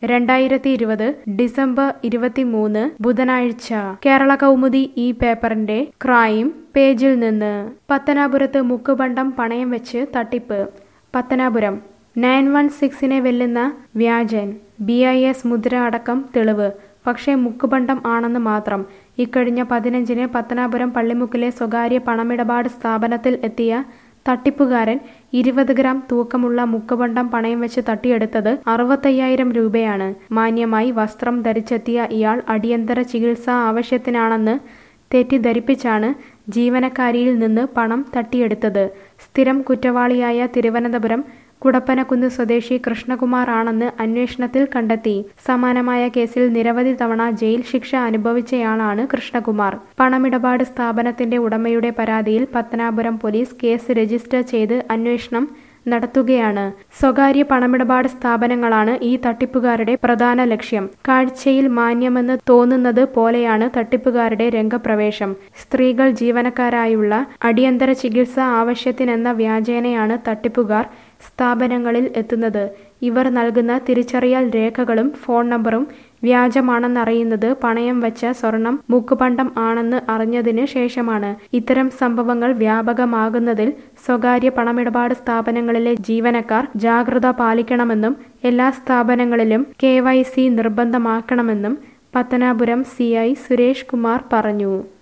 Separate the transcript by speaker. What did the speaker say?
Speaker 1: 2020 December 23 ബുധനാഴ്ച കേരള കൗമുദി ഈ പേപ്പറിന്റെ ക്രൈം പേജിൽ നിന്ന് പത്തനാപുരത്ത് മുക്കുപണ്ടം പണയം വെച്ച് തട്ടിപ്പ്. പത്തനാപുരം 916നെ വെല്ലുന്ന വ്യാജൻ BIS മുദ്ര അടക്കം തെളിവ്. പക്ഷേ മുക്കുപണ്ടം ആണെന്ന് മാത്രം. ഇക്കഴിഞ്ഞ 15-ന് പത്തനാപുരം പള്ളിമുക്കിലെ സ്വകാര്യ പണമിടപാട് സ്ഥാപനത്തിൽ എത്തിയ തട്ടിപ്പുകാരൻ 20 ഗ്രാം തൂക്കമുള്ള മുക്കുപണ്ടം പണയം വെച്ച് തട്ടിയെടുത്തത് 65,000 രൂപയാണ്. മാന്യമായി വസ്ത്രം ധരിച്ചെത്തിയ ഇയാൾ അടിയന്തര ചികിത്സാ ആവശ്യത്തിനാണെന്ന് തെറ്റിദ്ധരിപ്പിച്ചാണ് ജീവനക്കാരിയിൽ നിന്ന് പണം തട്ടിയെടുത്തത്. സ്ഥിരം കുറ്റവാളിയായ തിരുവനന്തപുരം കുടപ്പനക്കുന്ന് സ്വദേശി കൃഷ്ണകുമാർ ആണെന്ന് അന്വേഷണത്തിൽ കണ്ടെത്തി. സമാനമായ കേസിൽ നിരവധി തവണ ജയിൽ ശിക്ഷ അനുഭവിച്ചയാളാണ് കൃഷ്ണകുമാർ. പണമിടപാട് സ്ഥാപനത്തിന്റെ ഉടമയുടെ പരാതിയിൽ പത്തനാപുരം പോലീസ് കേസ് രജിസ്റ്റർ ചെയ്ത് അന്വേഷണം നടത്തുകയാണ്. സ്വകാര്യ പണമിടപാട് സ്ഥാപനങ്ങളാണ് ഈ തട്ടിപ്പുകാരുടെ പ്രധാന ലക്ഷ്യം. കാഴ്ചയിൽ മാന്യമെന്ന് തോന്നുന്നത് പോലെയാണ് തട്ടിപ്പുകാരുടെ രംഗപ്രവേശം. സ്ത്രീകൾ ജീവനക്കാരായുള്ള അടിയന്തര ചികിത്സാ ആവശ്യത്തിനെന്ന വ്യാജേനയാണ് തട്ടിപ്പുകാർ സ്ഥാപനങ്ങളിൽ എത്തുന്നത്. ഇവർ നൽകുന്ന തിരിച്ചറിയൽ രേഖകളും ഫോൺ നമ്പറും വ്യാജമാണെന്നറിയുന്നത് പണയം വെച്ച സ്വർണം മുക്കുപണ്ടം ആണെന്ന് അറിഞ്ഞതിന് ശേഷമാണ്. ഇത്തരം സംഭവങ്ങൾ വ്യാപകമാകുന്നതിൽ സ്വകാര്യ പണമിടപാട് സ്ഥാപനങ്ങളിലെ ജീവനക്കാർ ജാഗ്രത പാലിക്കണമെന്നും എല്ലാ സ്ഥാപനങ്ങളിലും KYC നിർബന്ധമാക്കണമെന്നും പത്തനാപുരം CI സുരേഷ് കുമാർ പറഞ്ഞു.